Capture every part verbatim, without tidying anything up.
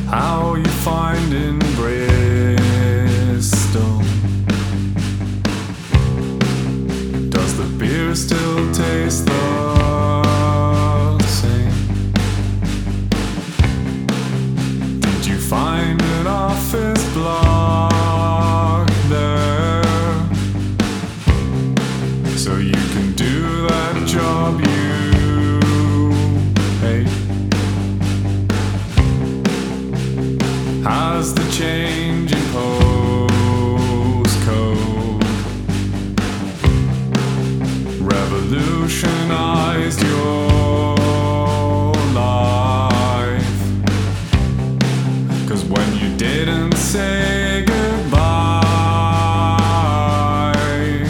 how you find in Bristol. Does the beer still taste the same? Did you find an office block there, so you can do that job you hate? Has the change in postcode revolutionized your life? 'Cause when you didn't say goodbye,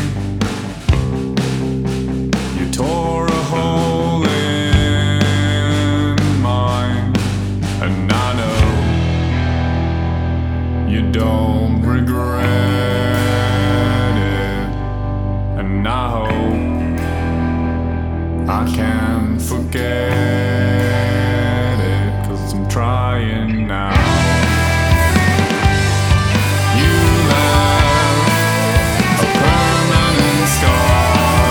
you tore a hole in mine. And I know you don't regret it, and I hope I can forget it, 'cause I'm trying now. You left a permanent scar.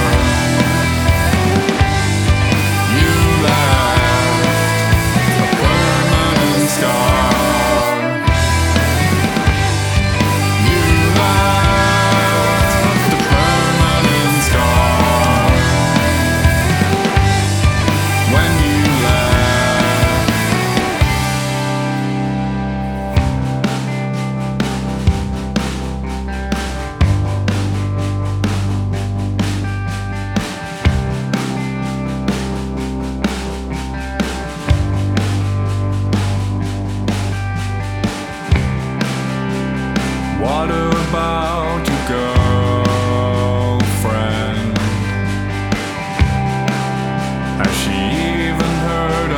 You left a permanent scar. What about your girlfriend? Has she even heard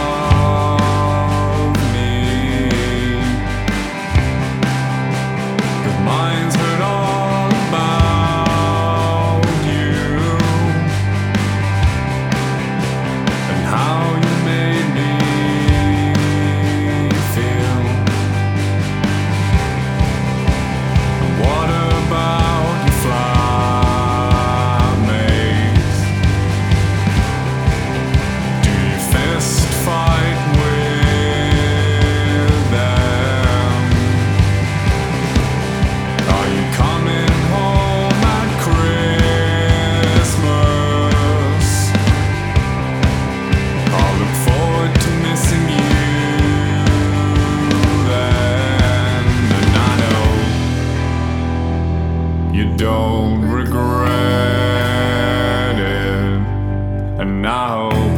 of me? 'Cause mine's heard all about you and how you made me feel. What about your flatmates? Do you fist fight with them? Are you coming home at Christmas? I'll look forward to missing you then. And I know you don't regret it, and I hope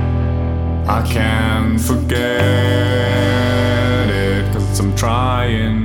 I can forget it, 'cause I'm trying